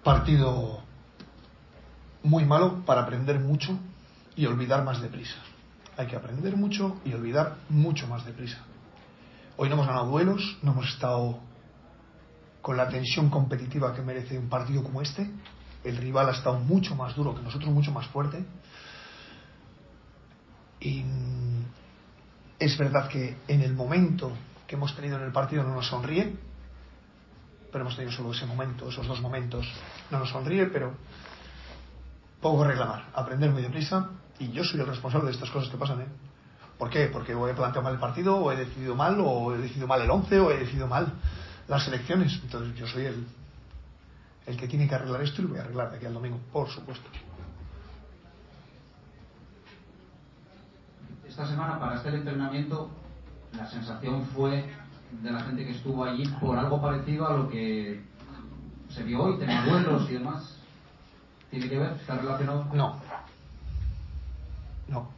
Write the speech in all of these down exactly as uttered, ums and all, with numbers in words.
Partido muy malo para aprender mucho y olvidar más deprisa. Hay que aprender mucho y olvidar mucho más deprisa. Hoy no hemos ganado duelos, no hemos estado con la tensión competitiva que merece un partido como este. El rival ha estado mucho más duro que nosotros, mucho más fuerte. Y es verdad que en el momento que hemos tenido en el partido no nos sonríe, pero hemos tenido solo ese momento, esos dos momentos. No nos sonríe, pero poco que reclamar. Aprender muy deprisa, y yo soy el responsable de estas cosas que pasan, ¿eh? ¿Por qué? Porque o he planteado mal el partido, o he decidido mal, o he decidido mal el once, o he decidido mal las elecciones. Entonces yo soy el, el que tiene que arreglar esto, y lo voy a arreglar de aquí al domingo, por supuesto. Esta semana, para este entrenamiento, la sensación fue de la gente que estuvo allí por algo parecido a lo que se vio hoy, tener duelos y demás. ¿Tiene que ver? ¿Está relacionado? No. No.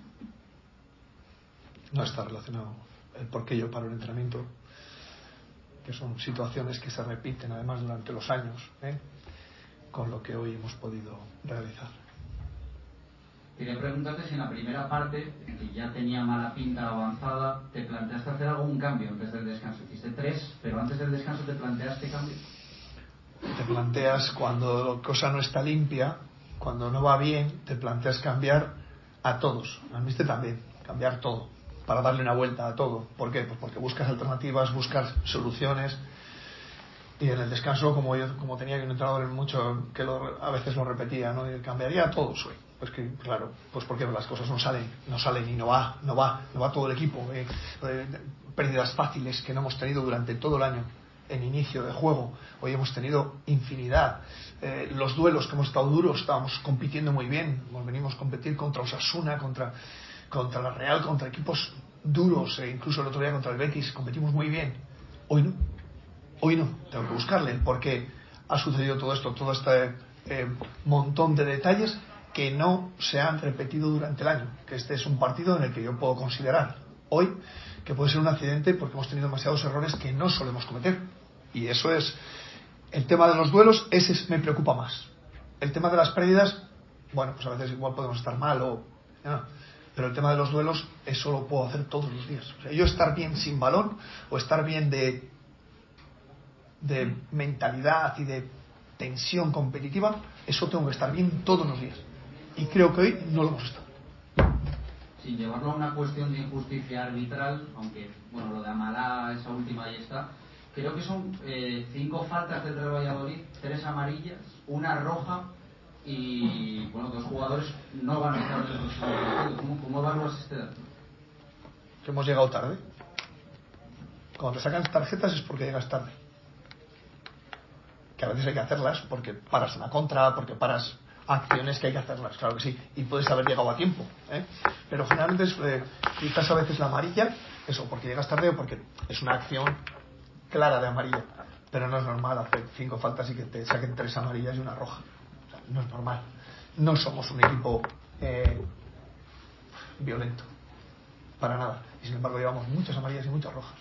No está relacionado el por qué yo paro el entrenamiento, que son situaciones que se repiten además durante los años, ¿eh? con lo que hoy hemos podido realizar. Quería preguntarte si en la primera parte, que ya tenía mala pinta avanzada, te planteaste hacer algún cambio antes del descanso. Hiciste tres, pero antes del descanso te planteaste cambio. Te planteas, cuando la cosa no está limpia, cuando no va bien, te planteas cambiar a todos. A mí este también, cambiar todo, para darle una vuelta a todo. ¿Por qué? Pues porque buscas alternativas, buscas soluciones. Y en el descanso, como yo como tenía que un entrenador mucho que lo, a veces lo repetía, ¿no? Y cambiaría a todos hoy. Pues que, claro, pues porque las cosas no salen, no salen y no va, no va, no va todo el equipo. Eh, eh, pérdidas fáciles que no hemos tenido durante todo el año en inicio de juego. Hoy hemos tenido infinidad. Eh, los duelos que hemos estado duros, estábamos compitiendo muy bien. Venimos a competir contra Osasuna, contra, contra la Real, contra equipos duros, e incluso el otro día contra el Betis, competimos muy bien. Hoy no. Hoy no. Tengo que buscarle por qué ha sucedido todo esto, todo este eh, montón de detalles que no se han repetido durante el año. Que este es un partido en el que yo puedo considerar hoy que puede ser un accidente porque hemos tenido demasiados errores que no solemos cometer. Y eso es el tema de los duelos. Ese me preocupa más. El tema de las pérdidas, bueno, pues a veces igual podemos estar mal o no, pero el tema de los duelos, eso lo puedo hacer todos los días. O sea, yo estar bien sin balón o estar bien de de mentalidad y de tensión competitiva, eso tengo que estar bien todos los días, y creo que hoy no lo hemos estado. Sin llevarlo a una cuestión de injusticia arbitral, aunque bueno, lo de Amalá, esa última ahí está, creo que son eh, cinco faltas del Real Valladolid, tres amarillas, una roja, y bueno, dos jugadores no van a estar en el próximo partido. ¿Cómo, cómo evalúas este dato? Que hemos llegado tarde. Cuando te sacan tarjetas es porque llegas tarde, que a veces hay que hacerlas porque paras una contra, porque paras acciones que hay que hacerlas, claro que sí, y puedes haber llegado a tiempo, ¿eh? Pero generalmente es, eh, quizás a veces la amarilla, eso, porque llegas tarde o porque es una acción clara de amarilla, pero no es normal hacer cinco faltas y que te saquen tres amarillas y una roja. O sea, no es normal. No somos un equipo eh, violento, para nada, y sin embargo llevamos muchas amarillas y muchas rojas.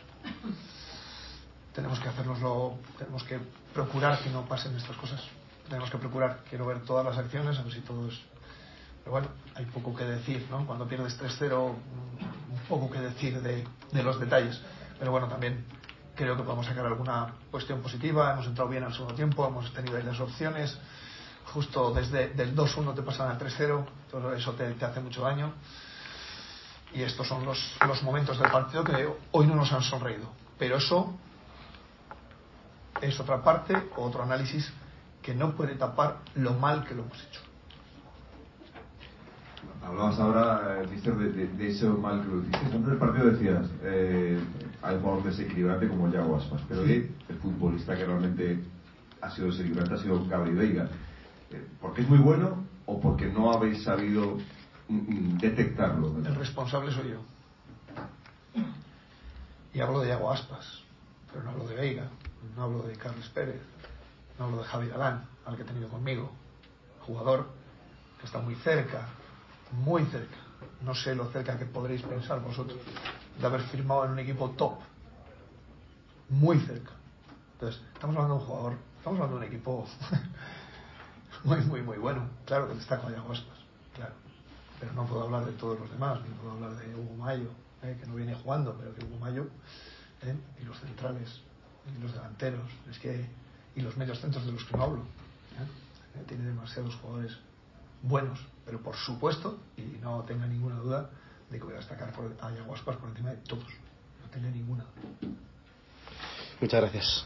Tenemos que hacernoslo, tenemos que procurar que no pasen estas cosas. Tenemos que procurar, quiero ver todas las acciones, a ver si todo es... Pero bueno, hay poco que decir, ¿no? Cuando pierdes tres cero, un poco que decir de, de los detalles. Pero bueno, también creo que podemos sacar alguna cuestión positiva. Hemos entrado bien al segundo tiempo, hemos tenido ahí las opciones. Justo desde del dos uno te pasan al tres cero, todo eso te, te hace mucho daño. Y estos son los, los momentos del partido que hoy no nos han sonreído. Pero eso es otra parte, otro análisis que no puede tapar lo mal que lo hemos hecho. Hablabas ahora, mister, de, de, de eso mal que lo hiciste. Antes del partido decías, eh, hay un jugador desequilibrante como Yago Aspas, pero hoy el futbolista que realmente ha sido desequilibrante ha sido Gabri Veiga. Eh, ¿Porque es muy bueno o porque no habéis sabido mm, detectarlo? El responsable soy yo. Y hablo de Yago Aspas, pero no hablo de Veiga, no hablo de Carles Pérez, no hablo de Javi Galán, al que he tenido conmigo, jugador que está muy cerca, muy cerca, no sé lo cerca que podréis pensar vosotros, de haber firmado en un equipo top, muy cerca. Entonces, estamos hablando de un jugador Estamos hablando de un equipo muy, muy, muy bueno. Claro que destaco a Yago Aspas, claro. Pero no puedo hablar de todos los demás, ni puedo hablar de Hugo Mayo, eh, que no viene jugando, pero que Hugo Mayo, eh, y los centrales, y los delanteros, es que, y los medios centros de los que no hablo. Eh, eh, tiene demasiados jugadores buenos, pero por supuesto, y no tenga ninguna duda, de que voy a destacar por, a Yago Aspas por encima de todos. No tenga ninguna. Muchas gracias.